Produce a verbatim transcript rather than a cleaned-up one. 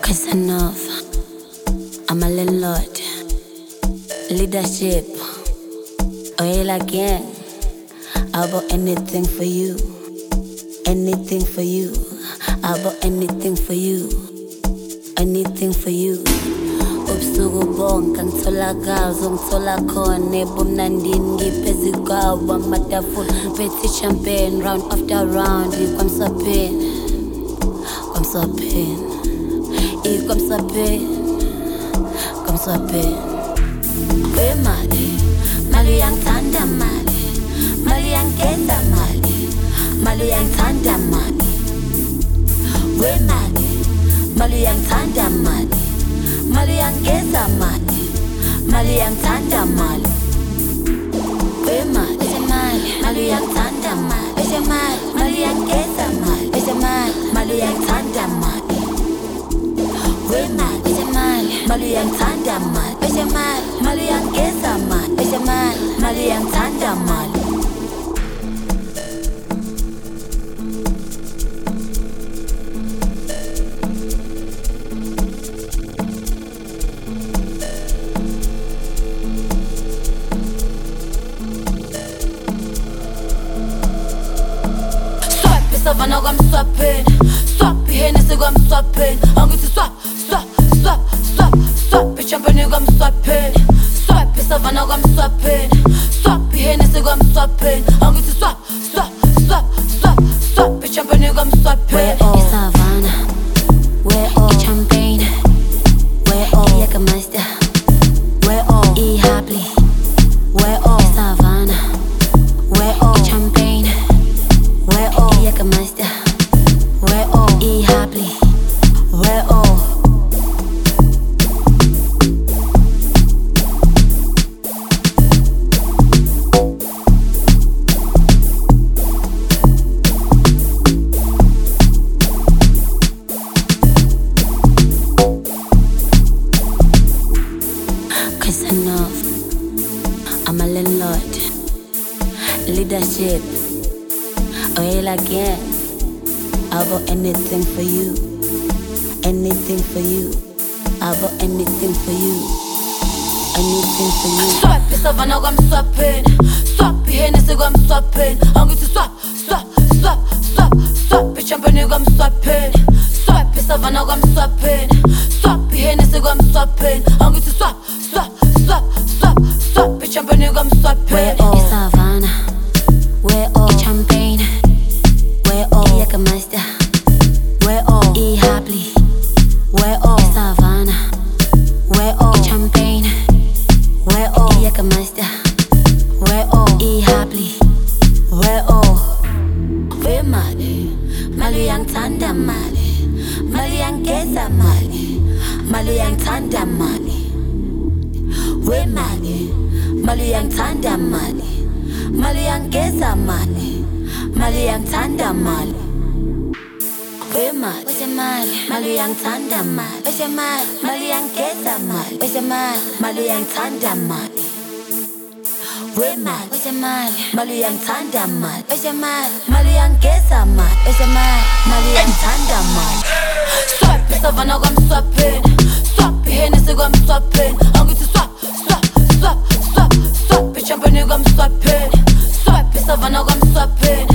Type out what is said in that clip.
Cause enough, I'm a landlord. Leadership, oil again. I bought anything for you, anything for you. I bought anything for you, anything for you. Ubusuku bonke ngitholakala ngithola khona ebumnandini ngiphezi kwawo amatafula ngiphethe champagne round after round ikwamsapheni kwamsapheni ikwamsapheni kwamsapheni wemali mali yangithanda mali mali yangeza mali mali yangithanda mali wemali mali yangithanda mali mali yangeza mali mali yangithanda mali wemali mali mali yangithanda mali mali mali yangeza mali mali mali yangithanda mali wemali mali mali yangithanda mali mali mali yangeza mali mali mali yangithanda mali Savannah, I'm swapping. Swap, Hennessy, I'm swapping. I'm going to swap, swap, swap, swap, swap. Bitch, I'm I'm swapping. Swap, Savannah, I'm swapping. Swap, Hennessy, I'm swapping. I'm going to swap, swap, swap, swap, swap. Bitch, I'm I'm swapping. Where all Savannah? Where all champagne? Where all Jägermeister? Where all E Happy? Where all Savannah? Where all champagne? Where all Jägermeister? Where all E Happy? Where all? Cause enough, I'm a landlord. Leadership, oil again. I bought anything for you, anything for you. I bought anything for you, anything for you. Swap, Savannah, I'm swapping. Swap, Hennessy, I'm swapping. I'm going to swap, swap, swap, swap, swap. Bitch, I'm I'm swapping. Swap, Savannah, I'm swapping. Swap, Hennessy, I'm swapping. I'm going to swap, swap, swap, swap, swap. Bitch, I'm I'm swapping. Where all Savannah? Where all champagne? Where all Jägermeister? Where all E Happy? Where all Savannah? Where all champagne? Where all Jägermeister? Where all E Happy? Where all? Where mali? Mali yangithanda mali. Mali yangeza mali. Mali yangithanda mali. Where mali? Mali yangithanda mali. Mali yangeza mali. Mali yangithanda mali. Wemali, wemali, mali yangithanda mali. Wemali, mali yangeza mali. Wemali, mali yangithanda mali. Wemali, wemali, mali yangithanda mali. Wemali, mali yangeza mali. Wemali, mali yangithanda mali. Swap, Savannah, I'm swapping. Swap, Hennessy, I'm swapping. I'm going to swap, swap, swap, swap, swap. Bitch, I'm I'm swapping. Swap, Savannah, I'm swapping.